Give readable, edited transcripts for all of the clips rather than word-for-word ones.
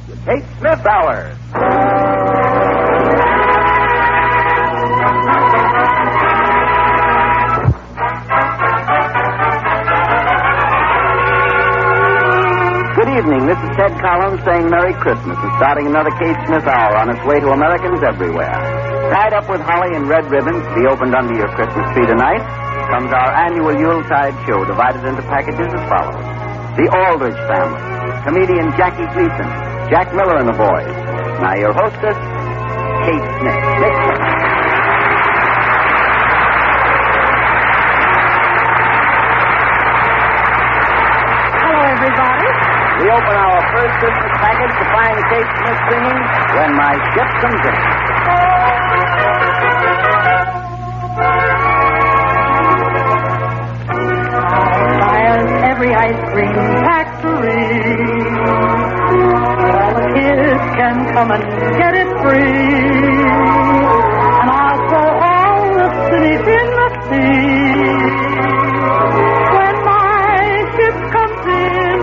Kate Smith Hour. Good evening. This is Ted Collins saying Merry Christmas and starting another Kate Smith Hour on its way to Americans everywhere. Tied up with holly and red ribbons to be opened under your Christmas tree tonight comes our annual Yuletide show divided into packages as follows. The Aldrich Family, comedian Jackie Gleason, Jack Miller and the boys. Now your hostess, Kate Smith. Hello, everybody. We open our first Christmas package to find Kate Smith singing When My Ship Comes In. Every ice cream factory, all the kids can come and get it free, and I'll throw all the cities in the sea when my ship comes in.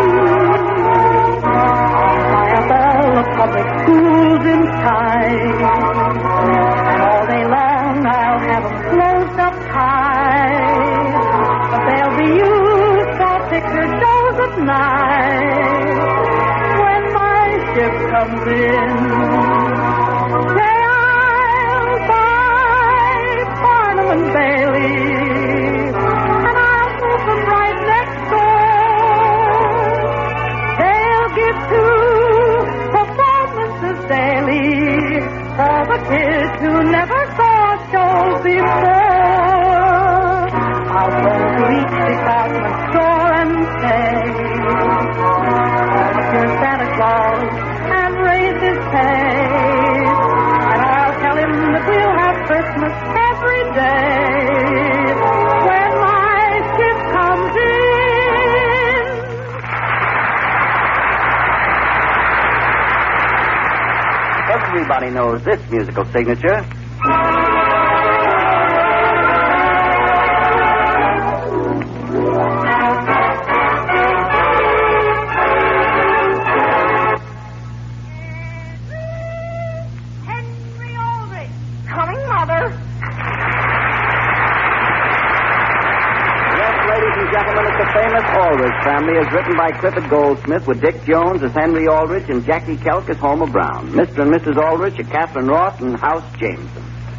I have all the public schools in sight, and all day long I'll have them closed up tight, but they'll be used picture shows at night when my ship comes in. Say I'll buy Barnum and Bailey, and I'll move them right next door. They'll give 2 performances daily for the kids who never saw a show before. I'll go to each department store and say, "Dear Santa Claus," and raise his pay. And I'll tell him that we'll have Christmas every day when my ship comes in. Everybody knows this musical signature. Aldrich Family is written by Clifford Goldsmith with Dick Jones as Henry Aldrich and Jackie Kelk as Homer Brown. Mr. and Mrs. Aldrich are Catherine Ross and House Jameson.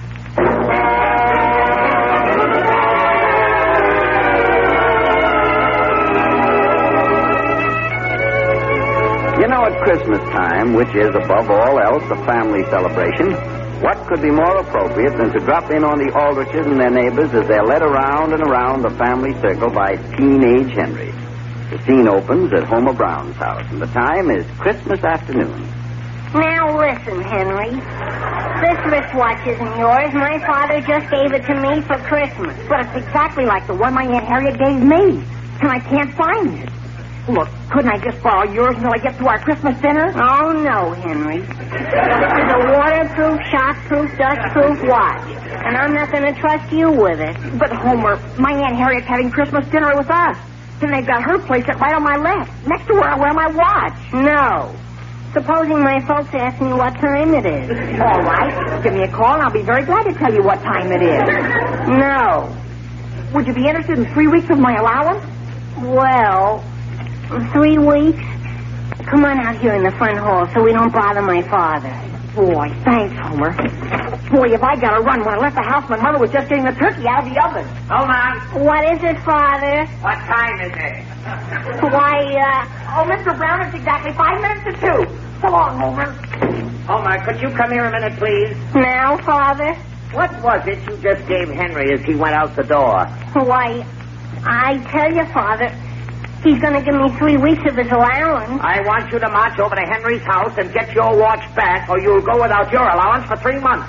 You know, at Christmas time, which is above all else a family celebration, what could be more appropriate than to drop in on the Aldriches and their neighbors as they're led around and around the family circle by teenage Henry? The scene opens at Homer Brown's house, and the time is Christmas afternoon. Now listen, Henry. This wristwatch isn't yours. My father just gave it to me for Christmas. But it's exactly like the one my Aunt Harriet gave me, and I can't find it. Look, couldn't I just borrow yours until I get to our Christmas dinner? Oh, no, Henry. This is a waterproof, shockproof, dustproof watch, and I'm not going to trust you with it. But, Homer, my Aunt Harriet's having Christmas dinner with us. And they've got her place right on my left, next to where I wear my watch. No. Supposing my folks ask me what time it is. All right. Give me a call, and I'll be very glad to tell you what time it is. No. Would you be interested in 3 weeks of my allowance? Well, 3 weeks? Come on out here in the front hall so we don't bother my father. Boy, thanks, Homer. Boy, if I got to run. When I left the house, my mother was just getting the turkey out of the oven. Hold on. What is it, Father? What time is it? Why, Oh, Mr. Brown, it's exactly 5 minutes to 2. So long, Homer. Homer, could you come here a minute, please? now, Father? What was it you just gave Henry as he went out the door? Why, I tell you, Father, he's going to give me 3 weeks of his allowance. I want you to march over to Henry's house and get your watch back, or you'll go without your allowance for 3 months.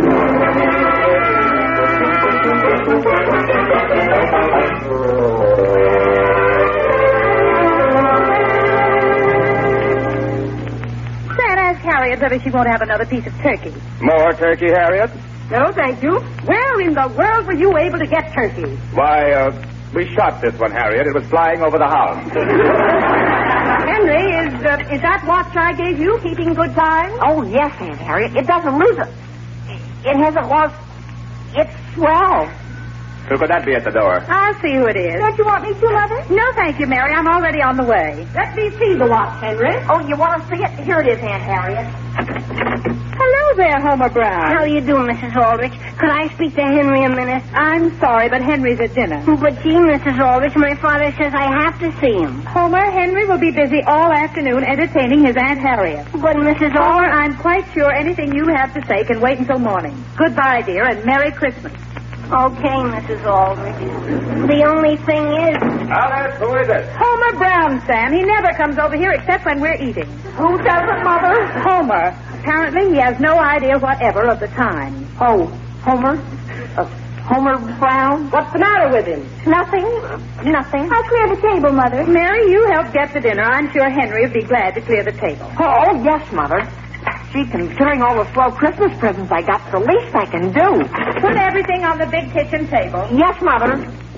Santa asked Harriet whether she won't have another piece of turkey. More turkey, Harriet? No, thank you. Where in the world were you able to get turkey? Why, we shot this one, Harriet. It was flying over the house. Henry, Is that watch I gave you keeping good time? Oh, yes, Aunt Harriet. It doesn't lose it. It hasn't lost. It's swell. Who could that be at the door? I'll see who it is. Don't you want me to, Mother? No, thank you, Mary. I'm already on the way. Let me see the watch, Henry. Oh, you want to see it? Here it is, Aunt Harriet. Hello there, Homer Brown. How you doing, Mrs. Aldrich? Could I speak to Henry a minute? I'm sorry, but Henry's at dinner. But gee, Mrs. Aldrich, my father says I have to see him. Homer, Henry will be busy all afternoon entertaining his Aunt Harriet. But Mrs. Homer, Aldrich... I'm quite sure anything you have to say can wait until morning. Goodbye, dear, and Merry Christmas. Okay, Mrs. Aldrich. The only thing is... Alice, who is it? Homer Brown, Sam. He never comes over here except when we're eating. Who doesn't, Mother? Homer. Apparently, he has no idea whatever of the time. Oh, Homer? Homer Brown? What's the matter with him? Nothing. Nothing. I'll clear the table, Mother. Mary, you help get the dinner. I'm sure Henry would be glad to clear the table. Oh, yes, Mother. Gee, considering all the swell Christmas presents I got, the least I can do. Put everything on the big kitchen table. Yes, Mother.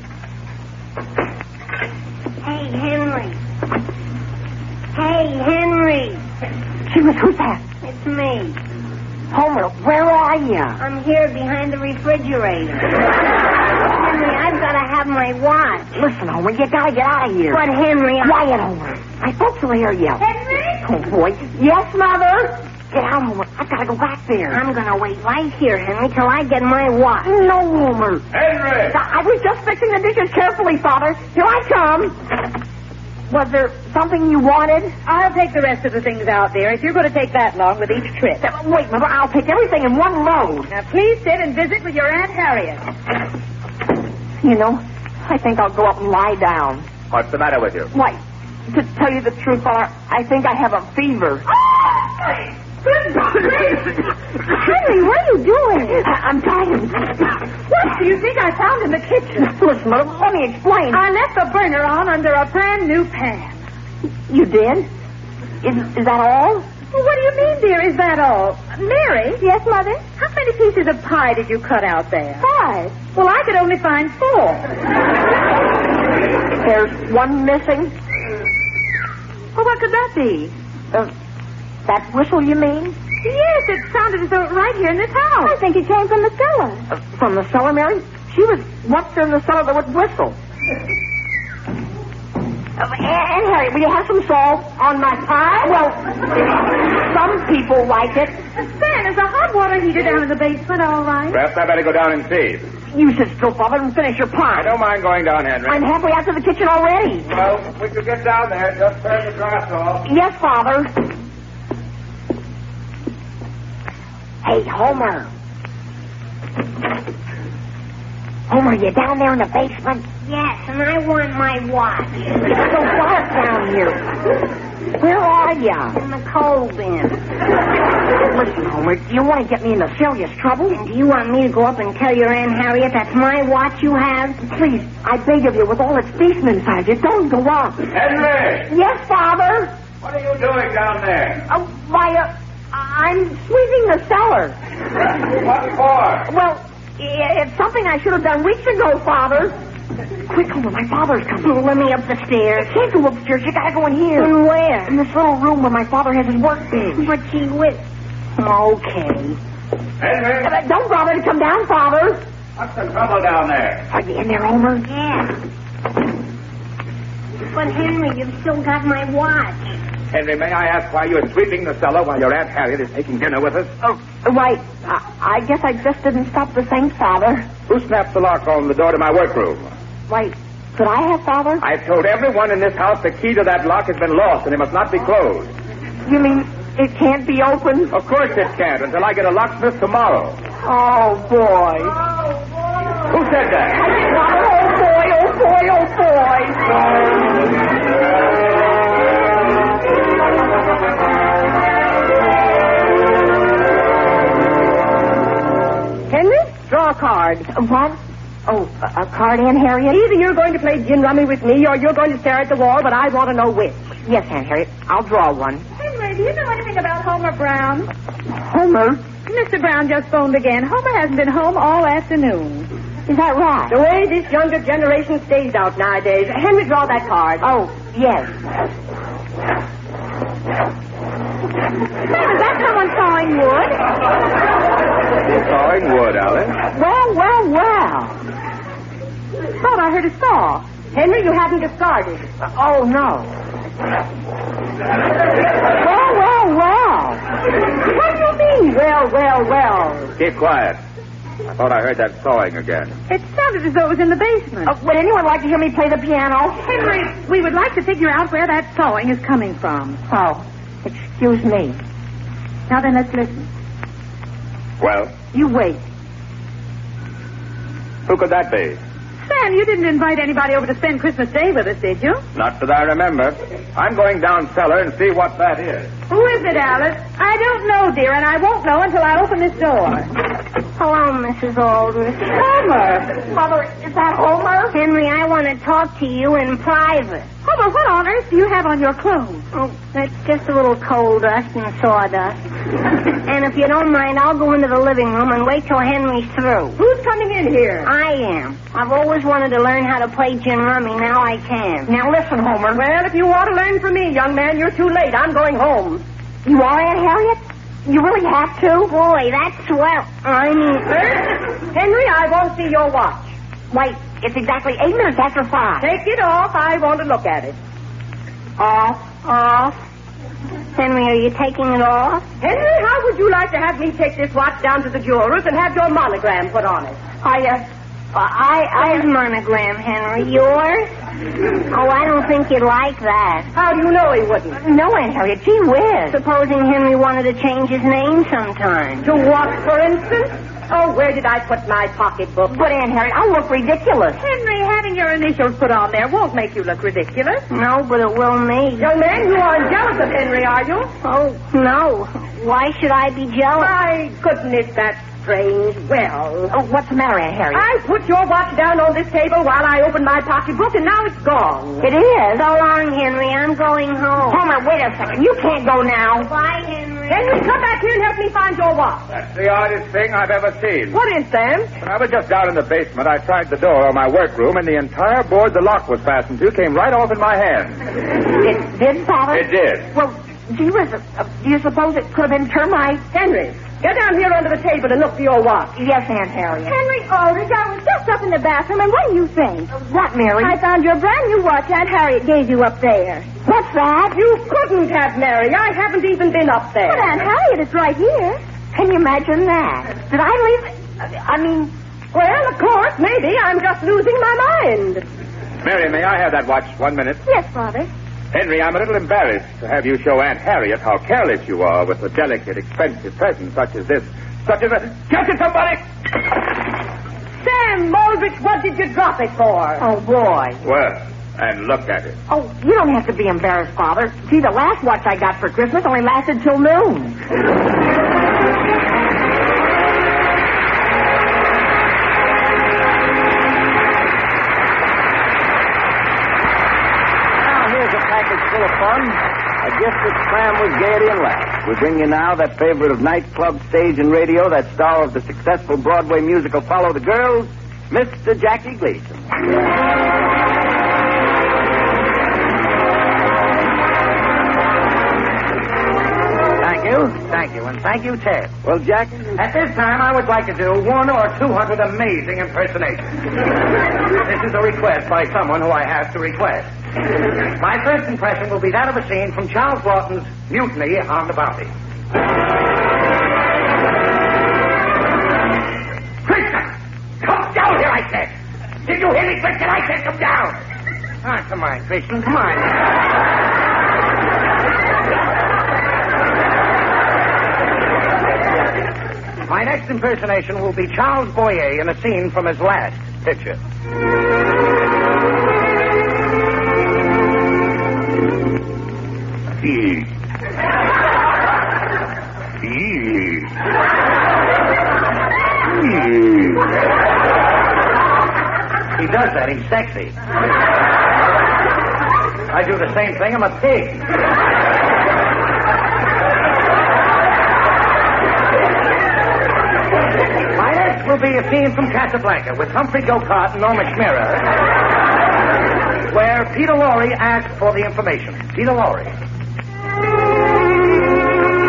Hey, Henry. Hey, Henry. Gee, who's that? It's me. Homer, where are you? I'm here behind the refrigerator. Henry, I've got to have my watch. Listen, Homer, you gotta get out of here. But, Henry, Quiet, Homer. My folks will hear you. Henry? Oh, boy. Yes, Mother? Get out, Homer. I've got to go back there. I'm going to wait right here, Henry, till I get my watch. No, Homer. Henry! I was just fixing the dishes carefully, Father. Here I come. Was there something you wanted? I'll take the rest of the things out there if you're going to take that long with each trip. Wait, Mother. I'll take everything in one load. Now, please sit and visit with your Aunt Harriet. You know, I think I'll go up and lie down. What's the matter with you? Why, to tell you the truth, Father, I think I have a fever. Henry, what are you doing? I'm tired. What do you think I found in the kitchen? Listen, Mother, let me explain. I left the burner on under a brand new pan. You did? Is that all? Well, what do you mean, dear? Is that all? Mary? Yes, Mother? How many pieces of pie did you cut out there? 5. Well, I could only find 4. There's one missing. Well, what could that be? That whistle, you mean? Yes, it sounded as though it was right here in this house. I think it came from the cellar. From the cellar, Mary? She was once in the cellar that would whistle. Aunt Harriet, will you have some salt on my pie? Well, some people like it. Sam, is the hot water heater down in the basement all right? Perhaps I better go down and see. You sit still, Father, and finish your pie. I don't mind going down, Henry. I'm halfway out to the kitchen already. Well, when you get down there, just turn the glass off. Yes, Father. Hey, Homer. Homer, you down there in the basement? Yes, and I want my watch. It's so dark down here. Where are you? In the coal bin. Listen, Homer, do you want to get me into serious trouble? And do you want me to go up and tell your Aunt Harriet that's my watch you have? Please, I beg of you, with all its spacemen inside you, don't go up. Henry! Yes, Father? What are you doing down there? I'm sweeping the cellar. What for? Well, it's something I should have done weeks ago, Father. Quick, Homer, my father's coming. Oh, let me up the stairs. Can't go upstairs. You gotta go in here. And where? In this little room where my father has his work bench. But gee whiz. Okay. Henry! Don't bother to come down, Father. What's the trouble down there? Are you in there, Homer? Yeah. But Henry, you've still got my watch. Henry, may I ask why you're sweeping the cellar while your Aunt Harriet is taking dinner with us? Oh, right. I guess I just didn't stop to think, Father. Who snapped the lock on the door to my workroom? Right. Could I have, Father? I've told everyone in this house the key to that lock has been lost and it must not be closed. You mean it can't be opened? Of course it can't until I get a locksmith tomorrow. Oh, boy. Who said that? Oh, boy, oh, boy, oh, boy. Henry, draw a card. What? Oh, a card, Aunt Harriet? Either you're going to play gin rummy with me or you're going to stare at the wall, but I want to know which. Yes, Aunt Harriet. I'll draw one. Henry, do you know anything about Homer Brown? Homer? Mr. Brown just phoned again. Homer hasn't been home all afternoon. Is that right? The way this younger generation stays out nowadays. Henry, draw that card. Oh, yes. Sam, is that someone sawing wood? Sawing wood, Alice. Well. Thought I heard a saw. Henry, you haven't discarded. Oh, no. Well. What do you mean, well? Keep quiet. I thought I heard that sawing again. It sounded as though it was in the basement. Would anyone like to hear me play the piano? Henry, we would like to figure out where that sawing is coming from. Oh, excuse me. Now then, let's listen. Well, You wait. who could that be? Sam, you didn't invite anybody over to spend Christmas Day with us, did you? Not that I remember. I'm going down cellar and see what that is. Who is it, Alice? I don't know, dear, and I won't know until I open this door. Hello, Mrs. Aldrich. Homer! Mother, is that Homer? Henry, I want to talk to you in private. Homer, what on earth do you have on your clothes? Oh, that's just a little coal dust and sawdust. And if you don't mind, I'll go into the living room and wait till Henry's through. Who's coming in here? I am. I've always wanted to learn how to play gin rummy. Now I can. Now listen, Homer. Well, if you want to learn from me, young man, you're too late. I'm going home. You are, Aunt Harriet? You really have to? Boy, that's swell. I mean... Henry, I won't see your watch. Wait, it's exactly 8 minutes after 5. Take it off. I want to look at it. Off. Henry, are you taking it off? Henry, how would you like to have me take this watch down to the jeweler's and have your monogram put on it? I've monogram, Henry. Yours? Oh, I don't think you'd like that. How do you know he wouldn't? No, Aunt Harriet, gee whiz. Supposing Henry wanted to change his name sometime. To what, for instance? Oh, where did I put my pocketbook? But, Aunt Harriet, I look ridiculous. Henry, having your initials put on there won't make you look ridiculous. No, but it will me. Young man, you aren't jealous of Henry, are you? Oh, no. Why should I be jealous? My goodness, that's strange. Well... Oh, what's the matter, Aunt Harriet? I put your watch down on this table while I opened my pocketbook, and now it's gone. It is. So long, Henry. I'm going home. Homer, wait a second. You can't go now. Bye, Henry. Henry, come back here and help me find your watch. That's the oddest thing I've ever seen. What is, Sam? When I was just down in the basement, I tried the door of my workroom, and the entire board the lock was fastened to came right off in my hand. It did, Father? It did. Well, gee whiz, do you suppose it could have been termites? Henry, get down here under the table and look for your watch. Yes, Aunt Harriet. Henry Aldrich, I was just up in the bathroom, and what do you think? What, Mary? I found your brand new watch Aunt Harriet gave you up there. What's that? You couldn't have, Mary. I haven't even been up there. But Aunt Harriet, it's right here. Can you imagine that? Did I leave it? I mean... Well, of course, maybe. I'm just losing my mind. Mary, may I have that watch 1 minute? Yes, Father. Henry, I'm a little embarrassed to have you show Aunt Harriet how careless you are with a delicate, expensive present such as this. Such as a... Catch it, somebody! Sam Aldrich, what did you drop it for? Oh, boy. Well, and look at it. Oh, you don't have to be embarrassed, Father. See, the last watch I got for Christmas only lasted till noon. Full of fun, a gift that's crammed with gaiety and laughs. We bring you now that favorite of nightclub, stage, and radio, that star of the successful Broadway musical Follow the Girls, Mr. Jackie Gleason. Thank you, and thank you, Ted. Well, Jackie... At this time, I would like to do 100 or 200 amazing impersonations. This is a request by someone who I have to request. My first impression will be that of a scene from Charles Lawton's Mutiny on the Bounty. Christian! Come down here, I said! Did you hear me, Christian? I said come down! Ah, come on, Christian, come on. My next impersonation will be Charles Boyer in a scene from his last picture. He does that. He's sexy. I do the same thing. I'm a pig. My next will be a scene from Casablanca with Humphrey Bogart and Norma Schmirrer, where Peter Lorre asks for the information. Peter Lorre.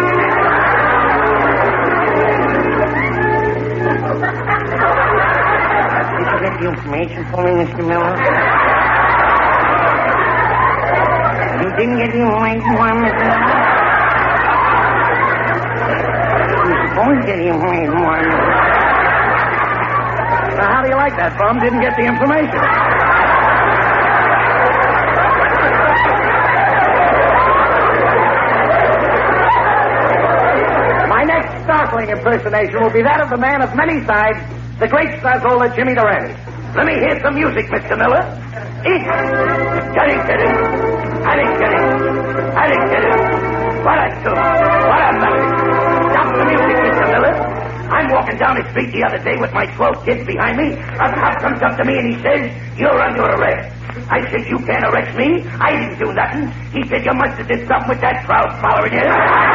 get the information for me, Mr. Miller? You didn't get the information for me, Mr. Miller? You're supposed to get the information for me. Now, how do you like that, Bum? Didn't get the information. My next startling impersonation will be that of the man of many sides, the great Stazola Jimmy Durante. Let me hear some music, Mr. Miller. Eat. Get it. I didn't get it. What a tune. What a melody. Stop the music, Mr. Miller. I'm walking down the street the other day with my 12 kids behind me. A cop comes up to me and he says, "You're under arrest." I said, "You can't arrest me. I didn't do nothing." He said, "You must have did something with that crowd following you."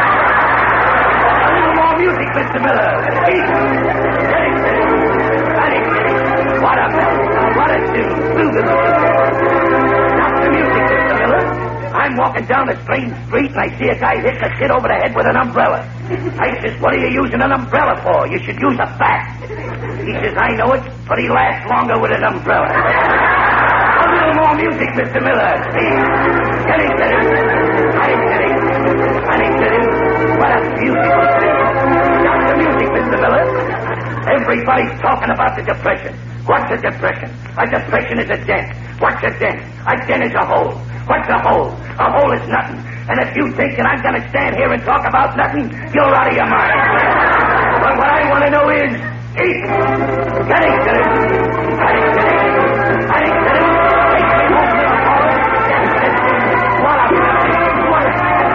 A little more music, Mr. Miller. Eat. Get it. What a melody. What a tune. Stop the music, Mr. Miller. I'm walking down a strange street and I see a guy hit the kid over the head with an umbrella. I says, "What are you using an umbrella for? You should use a bat." He says, "I know it, but he lasts longer with an umbrella." A little more music, Mr. Miller. Get it. What a beautiful thing. Stop the music, Mr. Miller. Everybody's talking about the Depression. What's a depression? A depression is a dent. What's a dent? A dent is a hole. What's a hole? A hole is nothing. And if you think that I'm going to stand here and talk about nothing, you're out of your mind. But what I want to know is, eat. Get it. I didn't get it. Take me home to the forest. What a melody. What a...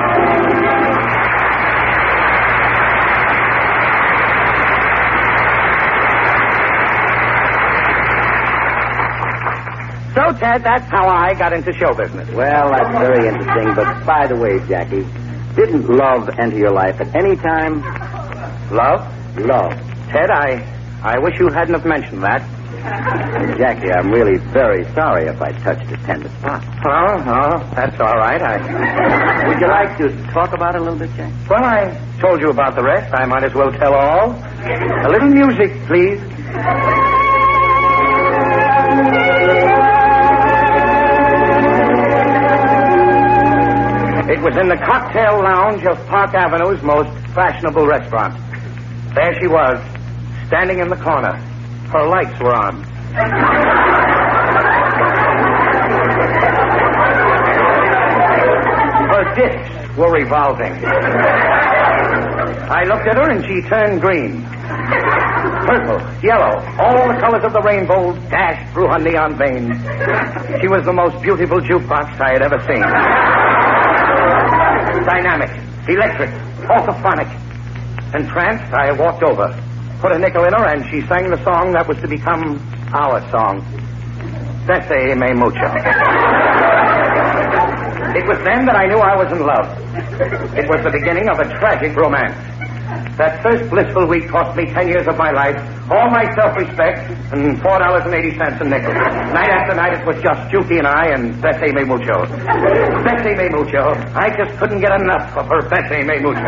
So, Ted, that's how I got into show business. Well, that's very interesting. But by the way, Jackie, didn't love enter your life at any time? Love? Love. Ted, I wish you hadn't have mentioned that. Jackie, I'm really very sorry if I touched a tender spot. Oh, that's all right. Would you like to talk about it a little bit, Jackie? Well, I told you about the rest. I might as well tell all. A little music, please. It was in the cocktail lounge of Park Avenue's most fashionable restaurant. There she was, standing in the corner. Her lights were on. Her discs were revolving. I looked at her and she turned green. Purple, yellow, all the colors of the rainbow dashed through her neon veins. She was the most beautiful jukebox I had ever seen. Dynamic, electric, orthophonic. Entranced, I walked over, put a nickel in her, and she sang the song that was to become our song. Bese me mucho. It was then that I knew I was in love. It was the beginning of a tragic romance. That first blissful week cost me 10 years of my life, all my self-respect, and $4.80 a nickel. Night after night, it was just Juki and I and Bese me mucho. Bese me mucho. I just couldn't get enough of her Bese me mucho.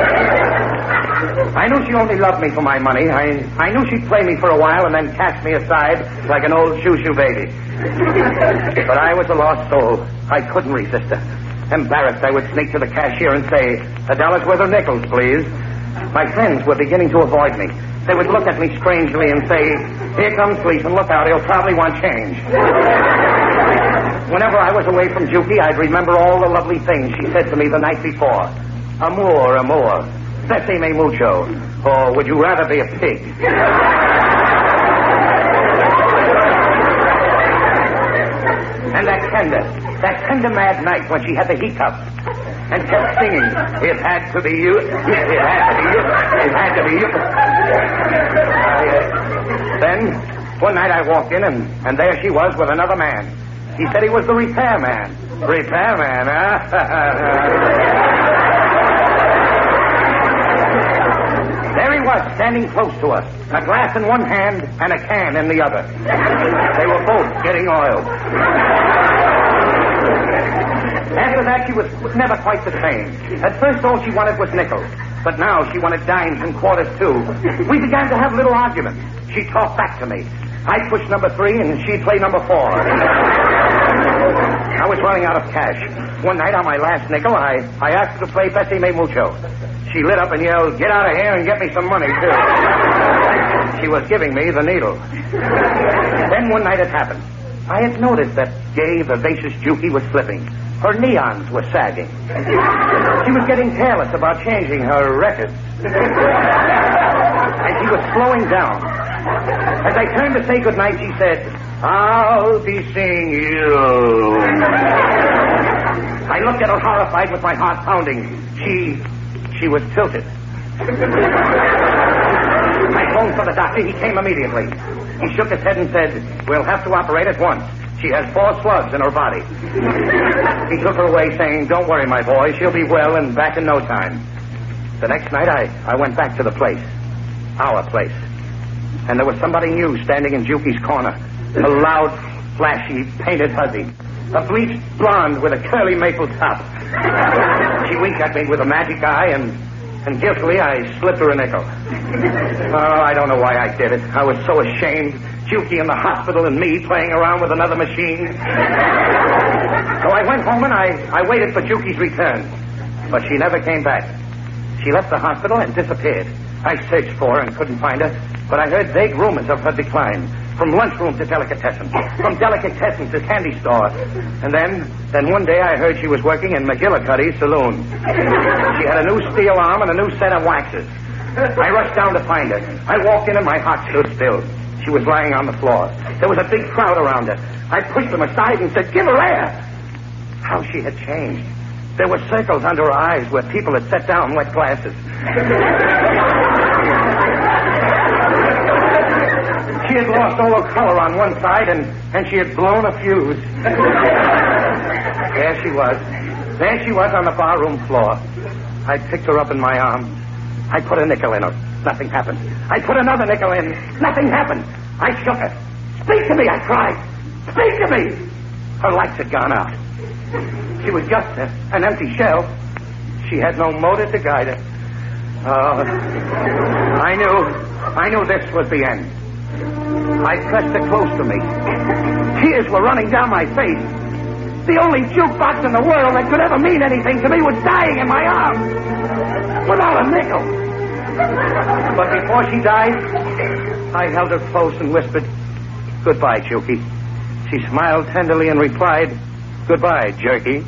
I knew she only loved me for my money. I knew she'd play me for a while and then cast me aside like an old shoo-shoo baby. But I was a lost soul. I couldn't resist her. Embarrassed, I would sneak to the cashier and say, $1 worth of nickels, please. My friends were beginning to avoid me. They would look at me strangely and say, "Here comes policeman, look out, he'll probably want change." Whenever I was away from Juki, I'd remember all the lovely things she said to me the night before. Amour, amour, bese me mucho, or would you rather be a pig? And that tender mad night when she had the hiccups and kept singing, "It had to be you, it had to be you, it had to be you." Then, one night I walked in, and there she was with another man. He said he was the repairman. Repairman, huh? There he was, standing close to us, a glass in one hand and a can in the other. They were both getting oiled. After that, she was never quite the same. At first, all she wanted was nickels. But now she wanted dimes and quarters, too. We began to have little arguments. She talked back to me. I'd push number 3 and she'd play number 4. I was running out of cash. One night on my last nickel, I asked her to play Bessie Me Mucho. She lit up and yelled, "Get out of here and get me some money, too." She was giving me the needle. Then one night it happened. I had noticed that gay, vivacious Juki was slipping. Her neons were sagging. She was getting careless about changing her records. And she was slowing down. As I turned to say goodnight, she said, "I'll be seeing you." I looked at her horrified with my heart pounding. She was tilted. I phoned for the doctor. He came immediately. He shook his head and said, "We'll have to operate at once. She has 4 slugs in her body." He took her away saying, "Don't worry, my boy. She'll be well and back in no time." The next night, I went back to the place. Our place. And there was somebody new standing in Juki's corner. A loud, flashy, painted hussy. A bleached blonde with a curly maple top. She winked at me with a magic eye, and guiltily I slipped her a nickel. Oh, I don't know why I did it. I was so ashamed. Juki in the hospital and me playing around with another machine. So I went home and I waited for Juki's return. But she never came back. She left the hospital and disappeared. I searched for her and couldn't find her, but I heard vague rumors of her decline. From lunchroom to delicatessen. From delicatessen to candy store. And then one day I heard she was working in McGillicuddy's saloon. She had a new steel arm and a new set of waxes. I rushed down to find her. I walked in and my heart stood still. She was lying on the floor. There was a big crowd around her. I pushed them aside and said, "Give her air." How she had changed. There were circles under her eyes where people had set down wet glasses. She had lost all her color on one side, and she had blown a fuse. There she was. There she was on the barroom floor. I picked her up in my arms. I put a nickel in her. Nothing happened. I put another nickel in. Nothing happened. I shook her. "Speak to me," I cried. "Speak to me." Her lights had gone out. She was just an empty shell. She had no motor to guide her. Oh, I knew this was the end. I pressed her close to me. Tears were running down my face. The only jukebox in the world that could ever mean anything to me was dying in my arms. Without a nickel. But before she died, I held her close and whispered, "Goodbye, Juki." She smiled tenderly and replied, "Goodbye, Jerky."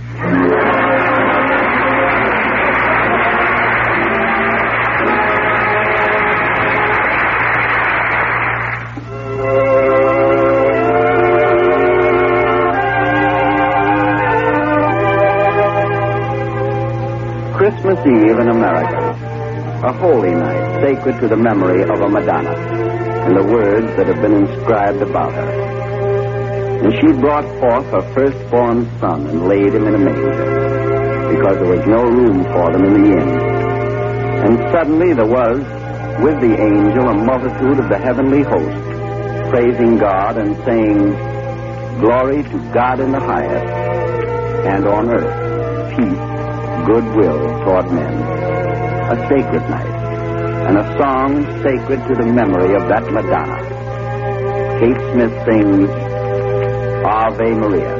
Christmas Eve in America, a holy night sacred to the memory of a Madonna and the words that have been inscribed about her. And she brought forth her firstborn son and laid him in a manger, because there was no room for them in the inn. And suddenly there was, with the angel, a multitude of the heavenly host, praising God and saying, "Glory to God in the highest, and on earth, peace, goodwill toward men." A sacred night, and a song sacred to the memory of that Madonna. Kate Smith sings Ave Maria.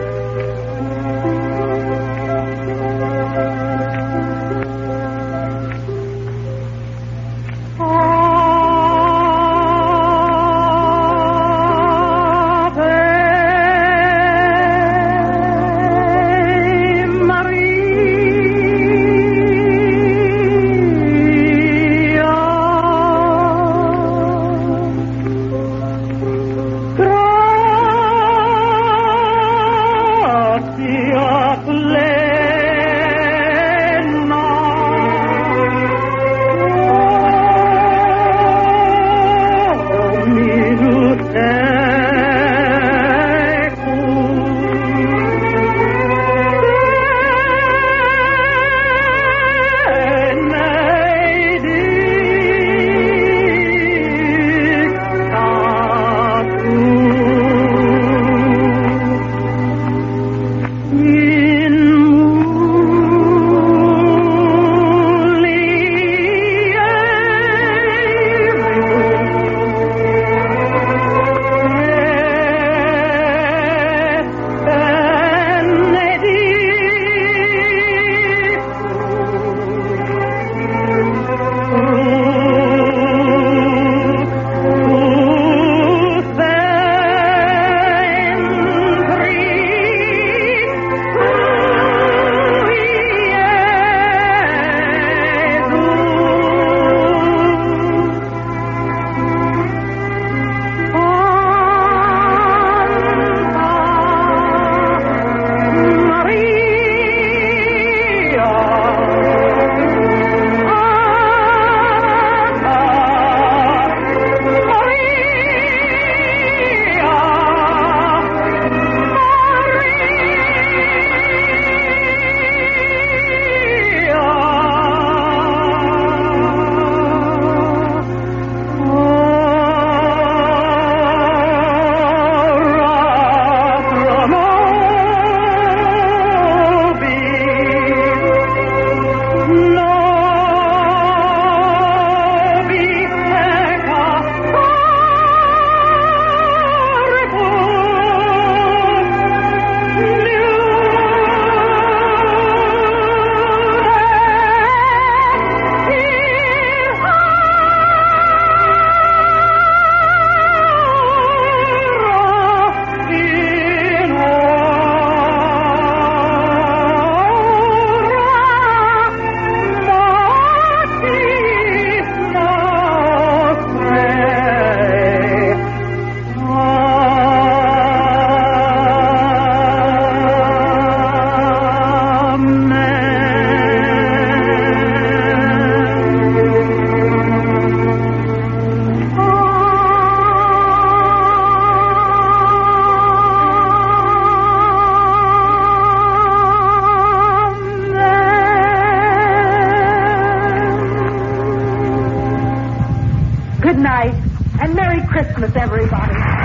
night, and Merry Christmas, everybody.